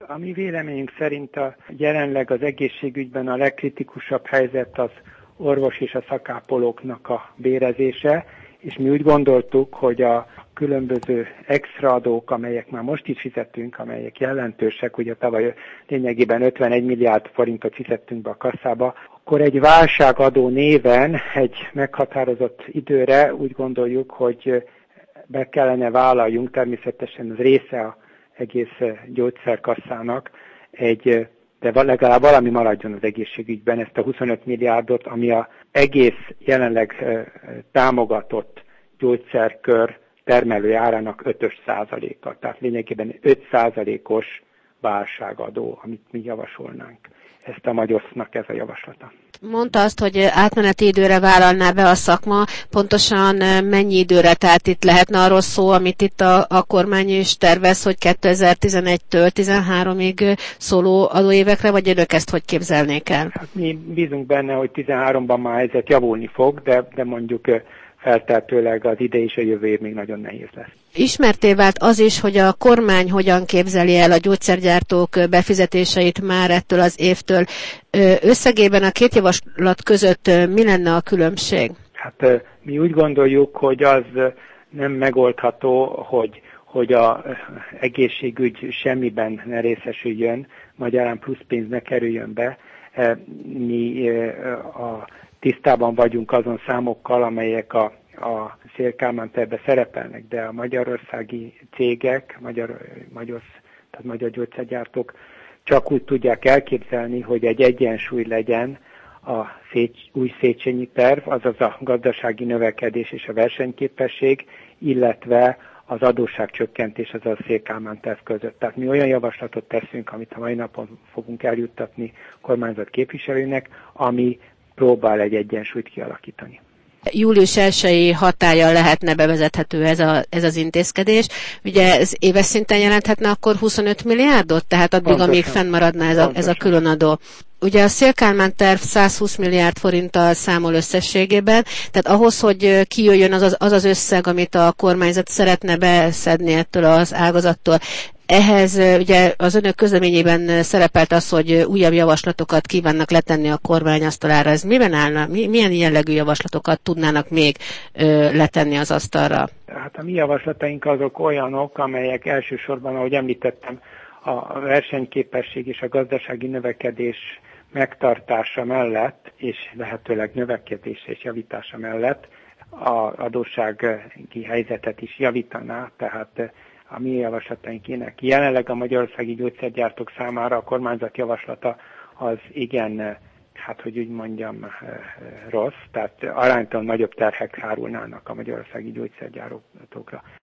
A mi véleményünk szerint jelenleg az egészségügyben a legkritikusabb helyzet az orvos és a szakápolóknak a bérezése, és mi úgy gondoltuk, hogy a különböző extra adók, amelyek már most is fizetünk, amelyek jelentősek, ugye tavaly lényegében 51 milliárd forintot fizettünk be a kasszába, akkor egy válságadó néven egy meghatározott időre úgy gondoljuk, hogy be kellene vállaljunk, természetesen az része az egész gyógyszerkasszának, de legalább valami maradjon az egészségügyben, ezt a 25 milliárdot, ami az egész jelenleg támogatott gyógyszerkör termelőjárának 5%-a, tehát lényegében 5%-os válságadó, amit mi javasolnánk. Ezt a Magyarországnak ez a javaslata. Mondta azt, hogy átmeneti időre vállalná be a szakma. Pontosan mennyi időre? Tehát itt lehetne arról szó, amit itt a kormány is tervez, hogy 2011-től 13-ig szóló adóévekre, vagy önök ezt hogy képzelnék el? Hát mi bízunk benne, hogy 13-ban már helyzet javulni fog, de mondjuk feltehetőleg az idei és a jövő év még nagyon nehéz lesz. Ismertté vált az is, hogy a kormány hogyan képzeli el a gyógyszergyártók befizetéseit már ettől az évtől. Összegében a két javaslat között mi lenne a különbség? Hát mi úgy gondoljuk, hogy az nem megoldható, hogy az egészségügy semmiben ne részesüljön, magyarán plusz pénz ne kerüljön be. Mi tisztában vagyunk azon számokkal, amelyek a Széll-Kálmán tervben szerepelnek, de a magyarországi cégek, tehát magyar gyógyszergyártók csak úgy tudják elképzelni, hogy egy egyensúly legyen a új Széchenyi terv, azaz a gazdasági növekedés és a versenyképesség, illetve az adósságcsökkentés, azaz a Széll-Kálmán terv között. Tehát mi olyan javaslatot teszünk, amit a mai napon fogunk eljuttatni a kormányzat képviselőnek, ami próbál egy egyensúlyt kialakítani. Július 1-i hatállyal lehetne bevezethető ez az intézkedés. Ugye ez éves szinten jelenthetne akkor 25 milliárdot? Tehát addig, pontosan, amíg fennmaradna ez a különadó. Ugye a Széll-Kálmán terv 120 milliárd forinttal számol összességében, tehát ahhoz, hogy kijöjjön az összeg, amit a kormányzat szeretne beszedni ettől az ágazattól, ehhez ugye az önök közleményében szerepelt az, hogy újabb javaslatokat kívánnak letenni a kormány asztalára. Ez miben állna? Milyen jellegű javaslatokat tudnának még letenni az asztalra? Hát a mi javaslataink azok olyanok, amelyek elsősorban, ahogy említettem, a versenyképesség és a gazdasági növekedés megtartása mellett, és lehetőleg növekedése és javítása mellett az adóssági helyzetet is javítaná, tehát a mi javaslataink ilyenek. Jelenleg a magyarországi gyógyszergyártók számára a kormányzat javaslata az igen, hát hogy úgy mondjam, rossz, tehát aránytalan nagyobb terhek hárulnának a magyarországi gyógyszergyártókra.